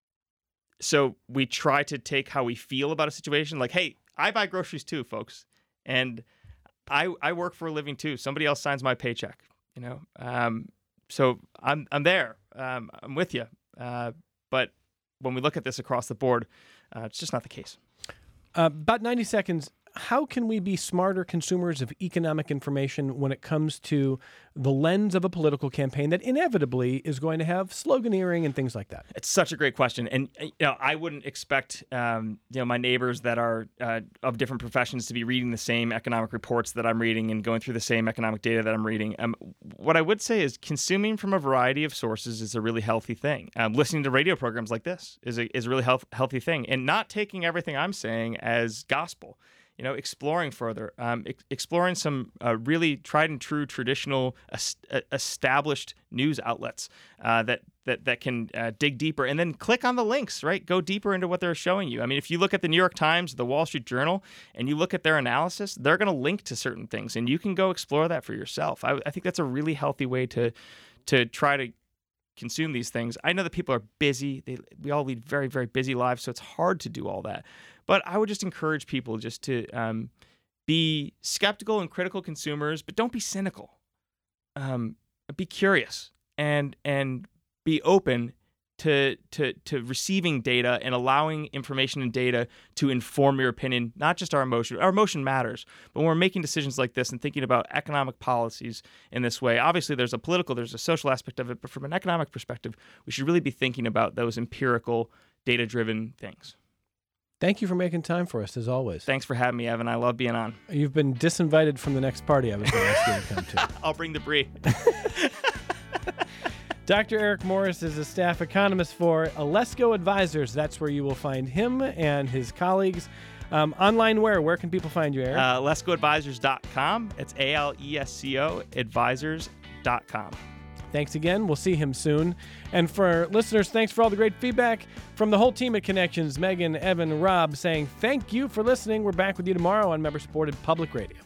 so we try to take how we feel about a situation, like, hey, I buy groceries too, folks, and I I work for a living too. Somebody else signs my paycheck, you know. Um, so I'm I'm there. Um, I'm with you. Uh, but when we look at this across the board, uh, it's just not the case. Uh, about ninety seconds. how can we be smarter consumers of economic information when it comes to the lens of a political campaign that inevitably is going to have sloganeering and things like that? It's such a great question, and you know, I wouldn't expect um, you know my neighbors that are uh, of different professions to be reading the same economic reports that I'm reading and going through the same economic data that I'm reading. Um, what I would say is consuming from a variety of sources is a really healthy thing. Um, listening to radio programs like this is a is a really health, healthy thing, and not taking everything I'm saying as gospel. You know, exploring further, um, ex- exploring some uh, really tried and true traditional es- established news outlets uh, that that that can uh, dig deeper, and then click on the links. Right, go deeper into what they're showing you. I mean, if you look at the New York Times, the Wall Street Journal, and you look at their analysis, they're going to link to certain things, and you can go explore that for yourself. I, I think that's a really healthy way to to try to consume these things. I know that people are busy. They, we all lead very, very busy lives, so it's hard to do all that. But I would just encourage people just to um, be skeptical and critical consumers, but don't be cynical. Um, be curious and and be open to to to receiving data and allowing information and data to inform your opinion, not just our emotion. Our emotion matters, but when we're making decisions like this and thinking about economic policies in this way, obviously there's a political, there's a social aspect of it, but from an economic perspective, we should really be thinking about those empirical, data-driven things. Thank you for making time for us, as always. Thanks for having me, Evan. I love being on. You've been disinvited from the next party I was going to ask you to come to. I'll bring the brie. Doctor Eric Morris is a staff economist for Alesco Advisors. That's where you will find him and his colleagues. Um, online where? Where can people find you, Eric? Uh, Alesco Advisors dot com. It's A L E S C O advisors dot com. Thanks again. We'll see him soon. And for listeners, thanks for all the great feedback from the whole team at Connections, Megan, Evan, Rob, saying thank you for listening. We're back with you tomorrow on member-supported Public Radio.